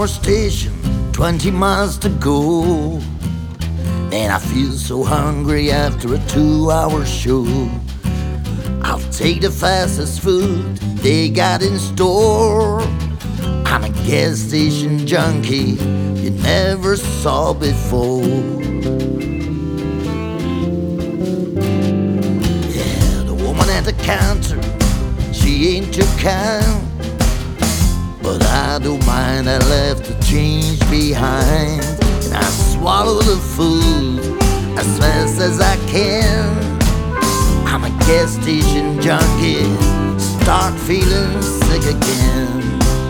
24-hour station, 20 miles to go. Man, I feel so hungry after a 2-hour show. I'll take the fastest food they got in store. I'm a gas station junkie you never saw before. Yeah, the woman at the counter, she ain't too kind, but I don't mind, I left the change behind. And I swallow the food as fast as I can. I'm a gas station junkie, start feeling sick again.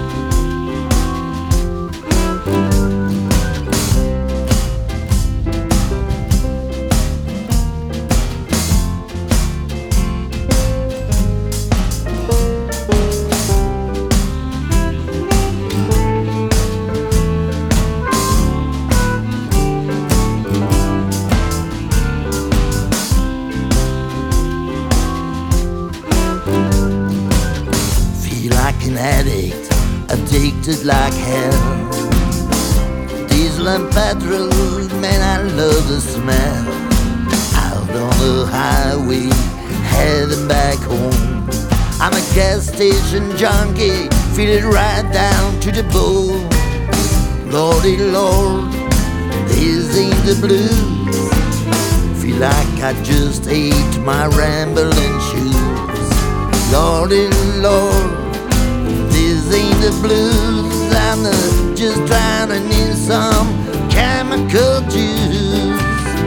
Like an addict, addicted like hell. Diesel and petrol, man, I love the smell. Out on the highway, heading back home. I'm a gas station junkie, feel it right down to the bone. Lordy Lord, this ain't the blues. Feel like I just ate my rambling shoes. Lordy Lord, this ain't the blues, I'm just drowning in some chemical juice.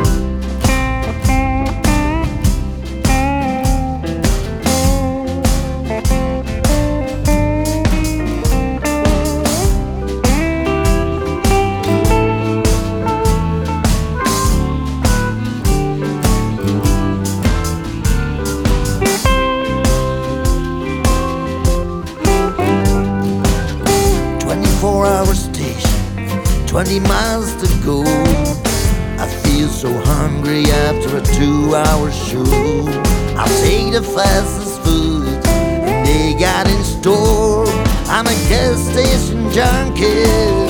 24-hour station, 20 miles to go. I feel so hungry after a 2-hour show. I'll take the fastest food they got in store. I'm a gas station junkie.